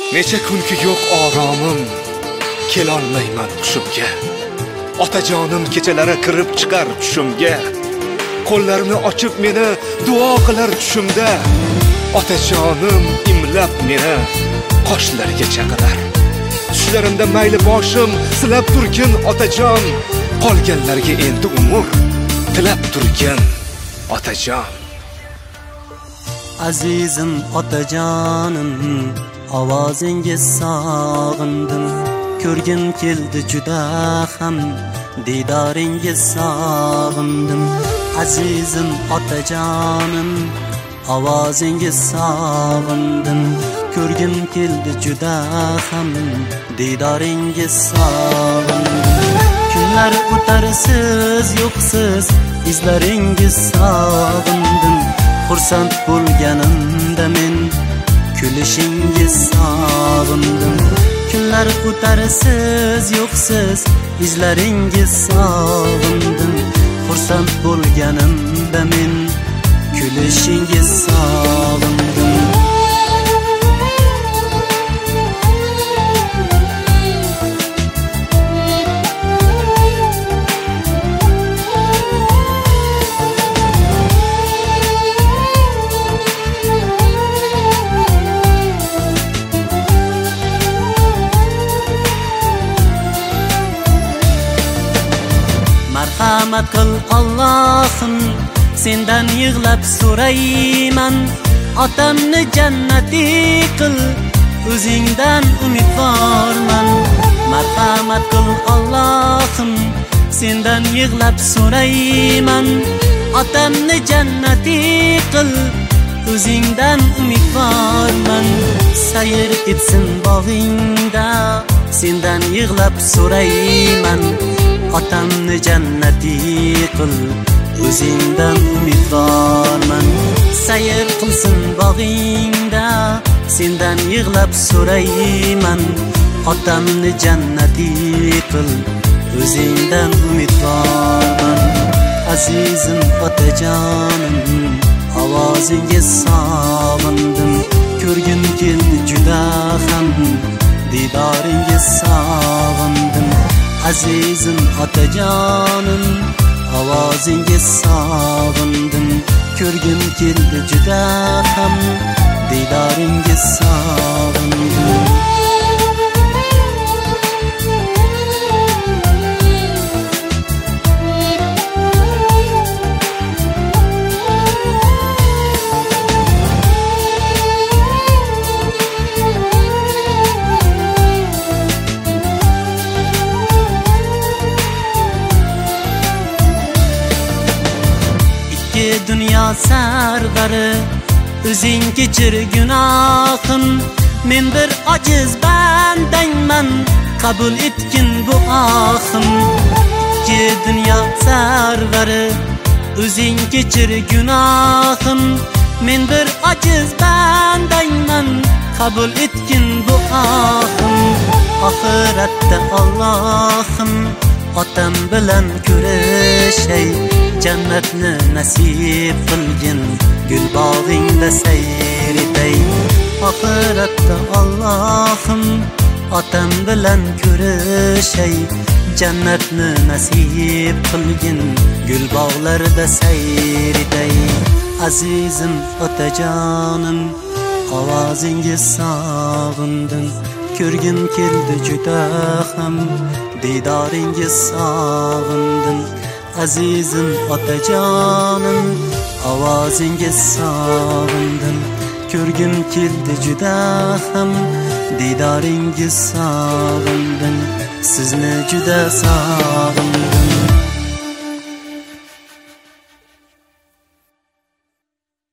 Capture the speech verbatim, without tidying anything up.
Necha kunki yo'q oromim, kelolmayman hushimga. Otajonim kechalari kirib chiqar tushimga. Qo'llarini ochib meni duo qilar tushimda. Otajonim imlab meni qoshlariga chaqilar. Tushlarimda mayli boshim silab turgin otajon. Qolganlarga endi umr tilab turgin otajon. Azizim otajonim, ovozingiz sog'indim. Ko'rgim keldi juda ham, didoringiz sog'indim. Azizim otajonim, ovozingiz sog'indim. Ko'rgim keldi juda ham, didoringiz sog'indim. Kunlar o'tar siz yo'qsiz, izlaringiz sog'indim. Xursand bo'lganimda men kulishingiz sog'indim. Kunlar o'tar siz yo'qsiz, izlaringiz sog'indim. Xursand bo'lganimda men kulishingiz sog'indim. Marhamat qil Allohim, sendan yig'lab so'rayman. Otamni jannati qil, o'zingdan umidvorman. Marhamat qil Allohim, sendan yig'lab so'rayman. Otamni jannati qil, o'zingdan umidvorman. Sayr etsin bog'ingda, sendan yig'lab so'rayman. Otamni jannati qil, o'zingdan umidvorman. Sayr qilsin bog'ingda, sendan yig'lab so'rayman. Otamni jannati qil, o'zingdan umidvorman. Azizim otajonim, ovozingiz sog'indim. Ko'rgim keldi juda ham, didoringiz sog'indim. Azizim otajonim, ovozingiz sog'indim. Ko'rgim keldi juda ham, didoringiz sog'indim. Dünya sarvari, o'zing kechir gunohim. Men bir ojiz bandangman, qabul etgin bu ohim. Ikki dunyo sarvari, o'zing kechir gunohim. Men bir ojiz bandangman, qabul etgin bu ohim. Oxiratda Allohim, otam bilan ko'rishay. Jannatni nasib qilgin, gul bog'ingda sayr etay. Oxiratda Allohim, otam bilan ko'rishay. Jannatni nasib qilgin, gul bog'larda sayr etay. Azizim otajonim, ovozingiz sog'indim. Ko'rgim keldi juda ham, didoringiz sog'indim. Azizim otajonim, ovozingiz sog'indim. Ko'rgim keldi juda ham, didoringiz sog'indim. Sizni juda sog'indim.